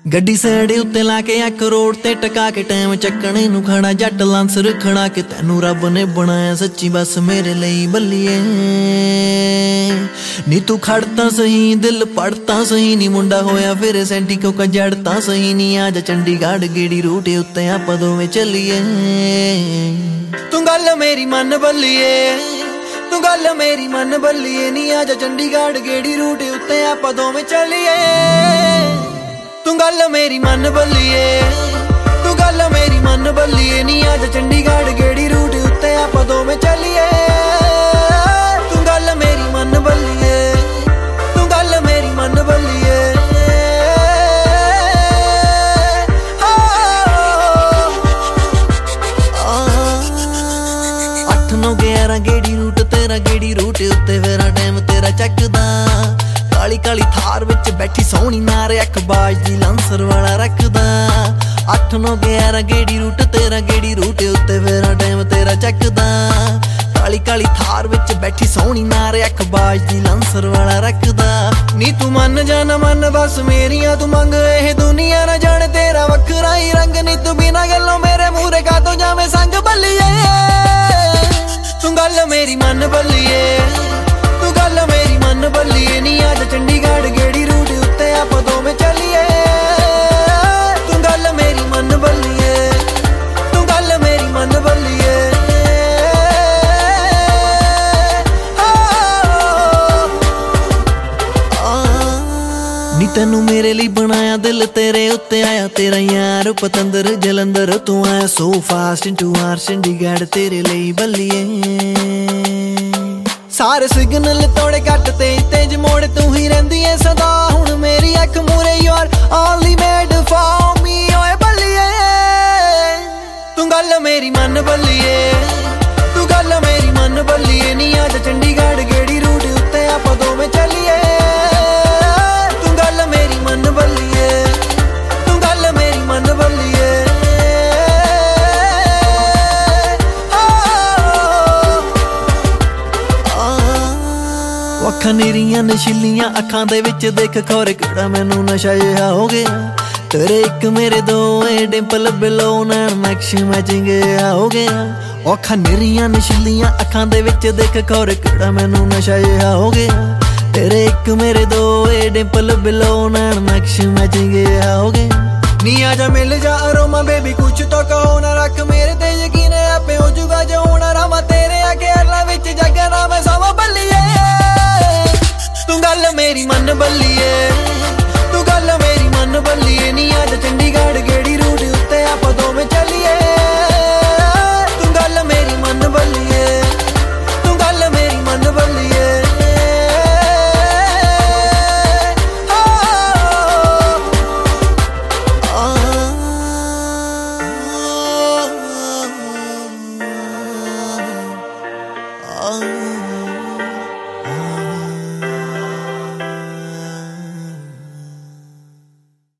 ਗੱਡੀ ਸਾਈਡ ਉੱਤੇ ਲਾ ਕੇ 1 ਕਰੋੜ ਤੇ ਟਕਾ ਕੇ ਟਾਈਮ ਚੱਕਣੇ ਨੂੰ ਖੜਾ ਜੱਟ ਲਾਂਸ ਰੱਖਣਾ ਕਿ ਤੈਨੂੰ ਰੱਬ ਨੇ ਬਣਾਇਆ ਸੱਚੀ ਬਸ ਮੇਰੇ ਲਈ ਬੱਲੀਏ ਨੀ ਤੂੰ ਖੜ ਤਾਂ ਸਹੀ ਦਿਲ ਪੜ ਤਾਂ ਸਹੀ ਨੀ ਮੁੰਡਾ ਹੋਇਆ ਫਿਰ ਸੈਂਟੀ ਕਿਉਂ ਜੜ ਤਾਂ ਸਹੀ ਨੀ ਆ ਜਾ ਚੰਡੀਗੜ੍ਹ ਗੇੜੀ ਰੂਟ ਉੱਤੇ ਆਪਾਂ ਦੋਵੇਂ ਚੱਲੀਏ ਤੂੰ ਗੱਲ ਮੇਰੀ ਮੰਨ ਬੱਲੀਏ ਤੂੰ ਗੱਲ ਮੇਰੀ ਮੰਨ ਬੱਲੀਏ ਨੀ ਆ ਜਾ ਚੰਡੀਗੜ੍ਹ ਗੇੜੀ ਰੂਟ ਉੱਤੇ ਆਪਾਂ ਦੋਵੇਂ ਚੱਲੀਏ ਤੂੰ ਗੱਲ ਮੇਰੀ ਮੰਨ ਬੱਲੀਏ ਤੂੰ ਗੱਲ ਮੇਰੀ ਮੰਨ ਬੱਲੀਏ ਨੀ ਆ ਜਾ ਚੰਡੀਗੜ੍ਹ ਗੇੜੀ ਰੂਟ ਉੱਤੇ ਆਪਾਂ ਦੋਵੇਂ ਚੱਲੀਏ ਤੂੰ ਗੱਲ ਮੇਰੀ ਮੰਨ ਬੱਲੀਏ ਤੂੰ ਗੱਲ ਮੇਰੀ ਮੰਨ ਬੱਲੀਏ 8-9-11 ਗੇੜੀ ਰੂਟ ਤੇਰਾ ਗੇੜੀ ਰੂਟ ਉੱਤੇ ਫੇਰਾ ਟਾਈਮ ਤੇਰਾ ਚੱਕਦਾ ਕਾਲੀ ਕਾਲੀ ਥਾਰ ਵਿੱਚ ਬੈਠੀ ਸੋਹਣੀ ਨਾਰ ਅੱਖ ਬਾਜ ਦੀ ਲਾਂਸਰ ਵਾਲਾ ਰੱਖਦਾ 8-9-11 ਗੇੜੀ ਰੂਟ ਤੇਰਾ ਗੇੜੀ ਰੂਟ ਉੱਤੇ ਫੇਰਾ ਟਾਈਮ ਤੇਰਾ ਚੱਕਦਾ ਕਾਲੀ ਕਾਲੀ ਥਾਰ ਵਿੱਚ ਬੈਠੀ ਸੋਹਣੀ ਨਾਰ ਅੱਖ ਬਾਜ ਦੀ ਲਾਂਸਰ ਵਾਲਾ ਰੱਖਦਾ ਨੀ ਤੂੰ ਮੰਨ ਜਾ ਨਾ ਮੰਨ ਬਸ ਮੇਰੀਆਂ ਤੂੰ ਮੰਗ ਇਹ ਦੁਨੀਆ ਨਾ ਜਾਣੇ ਤੇਰਾ ਵੱਖਰਾ ਹੀ ਰੰਗ ਨੀ ਤੂੰ ਬਿਨਾਂ ਗੱਲੋਂ ਮੇਰੇ ਮੂਹਰੇ ਕਾਤੋਂ ਜਾਵੇਂ ਸੰਗ ਬੱਲੀਏ ਤੂੰ ਗੱਲ ਮੇਰੀ ਮੰਨ ਬੱਲੀਏ ਤੂੰ ਗੱਲ ਮੇਰੀ ਮੰਨ ਬੱਲੀਏ ਨੀ ਅੱਜ ਚੰਡੀਗੜ੍ਹ ਗੇੜੀ ਰੂਟ ਉੱਤੇ ਆਪਾਂ ਦੋਵੇਂ ਚੱਲੀਏ ਤੂੰ ਗੱਲ ਮੇਰੀ ਮੰਨ ਬੱਲੀਏ ਤੂੰ ਗੱਲ ਮੇਰੀ ਮੰਨ ਬੱਲੀਏ ਨੀ ਤੈਨੂੰ ਮੇਰੇ ਲਈ ਬਣਾਇਆ ਦਿਲ ਤੇਰੇ ਉੱਤੇ ਆਇਆ ਤੇਰਾ ਯਾਰ ਪਤੰਦਰ ਜਲੰਧਰ ਤੂੰ ਆਇਆ ਸੋ ਫਾਸਟ ਇਨਟੂ ਆਰ ਚੰਡੀਗੜ੍ਹ ਤੇਰੇ ਲਈ ਬੱਲੀਏ ਸਾਰੇ ਸਿਗਨਲ ਤੋੜੇ ਕੱਟ ਤੇ ਤੇਜ ਮੋੜ ਤੂੰ ਹੀ ਰਹਿੰਦੀ ਏ ਸਦਾ ਹੁਣ ਮੇਰੀ ਅੱਖ ਮੂਰੇ you are only made for me ਓਏ ਬੱਲੀਏ ਤੂੰ ਗੱਲ ਮੇਰੀ ਮੰਨ ਬੱਲੀਏ ਤੂੰ ਗੱਲ ਮੇਰੀ ਮੰਨ ਬੱਲੀਏ ਨੀ ਅੱਜ ਚੰਡੀਗੜ੍ਹ ਗੇੜੀ ਰੂਟ ਉੱਤੇ ਆਪਾਂ ਦੋਵੇਂ ਚੱਲੀਏ ਤੂੰ ਗੱਲ ਮੇਰੀ ਮੰਨ ਬੱਲੀਏ ਤੂੰ ਗੱਲ ਮੇਰੀ ਮੰਨ ਬੱਲੀਏ ਅੱਖਾਂ ਨੀਰੀਆਂ ਨਸ਼ੀਲੀਆਂ ਅੱਖਾਂ ਦੇ ਵਿੱਚ ਦੇਖ ਖੌਰੇ ਕਿਹੜਾ ਮੈਨੂੰ ਨਸ਼ਾ ਜਿਹਾ ਹੋ ਗਿਆ ਤੇਰੇ ਇੱਕ ਮੇਰੇ ਦੋ ਏ ਡਿੰਪਲ ਬਿਲੋ ਨੈਣ ਮੈਕਸ ਮੈਚਿੰਗ ਹੋ ਗਿਆ ਅੱਖਾਂ ਨੀਰੀਆਂ ਨਸ਼ੀਲੀਆਂ ਅੱਖਾਂ ਦੇ ਵਿੱਚ ਦੇਖ ਖੌਰੇ ਕਿਹੜਾ ਮੈਨੂੰ ਨਸ਼ਾ ਜਿਹਾ ਹੋ ਗਿਆ ਤੇਰੇ ਇੱਕ ਮੇਰੇ ਦੋ ਏ ਡਿੰਪਲ ਬਿਲੋ ਨੈਣ ਮੈਕਸ ਮੈਚਿੰਗ ਹੋ ਗਿਆ ਨੀ ਆ ਜਾ ਮਿਲ ਜਾ ਅਰੋਮਾ ਬੇਬੀ ਕੁਛ ਤਾਂ ਕਹੋ ਨਾ ਰੱਖ ਮੇਰੇ ਤੇ ਯਕੀਨ ਆਪੇ ਹੋ ਜੂਗਾ ਜੋ ਹੋਣਾ ਰਾਵਾਂ ਤੇਰੇ ਆ ਖੇਲਾਂ ਵਿੱਚ ਜਗਣਾ ਮੈਂ ਸਵਾ ਬੱਲੀਏ ਤੂੰ ਗੱਲ ਮੇਰੀ ਮੰਨ ਬੱਲੀਏ